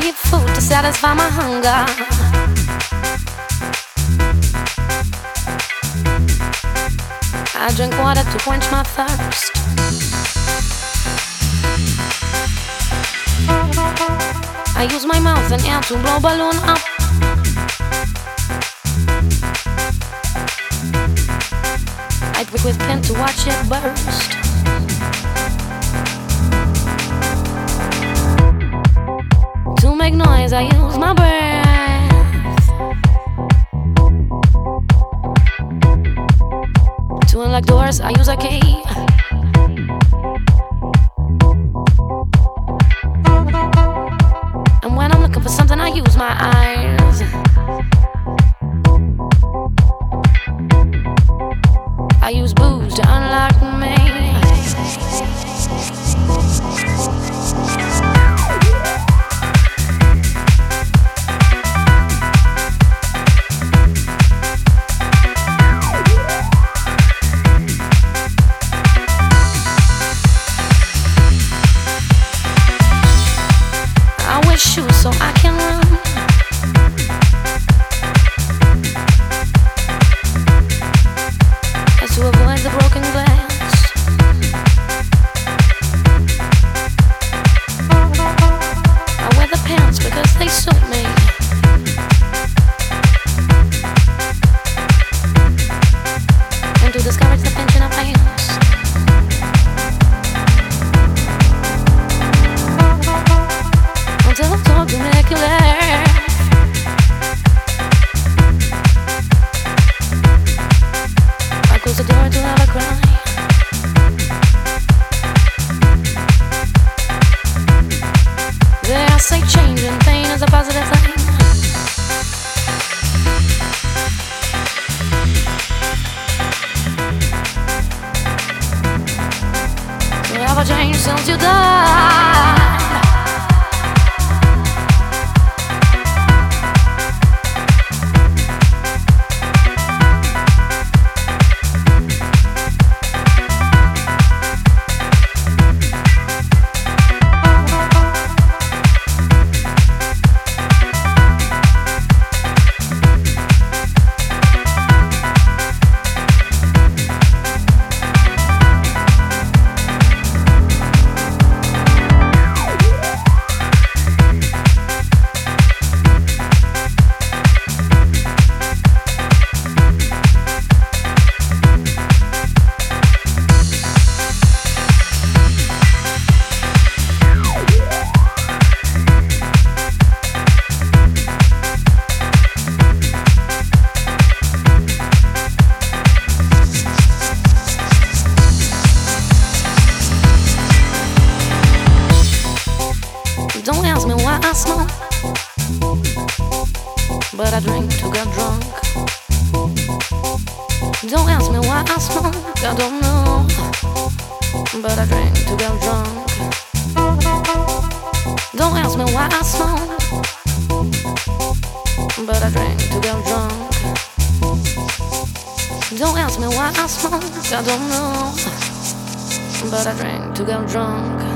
eat food to satisfy my hunger. I drink water to quench my thirst. I use my mouth and air to blow balloon up. I prick with pen to watch it burst. To make noise, I use my breath. To unlock doors, I use a key. And when I'm looking for something, I use my eyes. I use booze to unlock me. I wear shoes so I can run. As to avoid the broken glass. I wear the pants because they suit me. And to discourage the pinching of hands. Until I'm told to make you laugh. I close the door to have a cry. They say change and pain is a positive thing. You have changed since you died. Don't ask me why I smoke, but I drink to get drunk. Don't ask me why I smoke, I don't know, but I drink to get drunk. Don't ask me why I smoke, but I drink to get drunk. Don't ask me why I smoke, I don't know, but I drink to get drunk.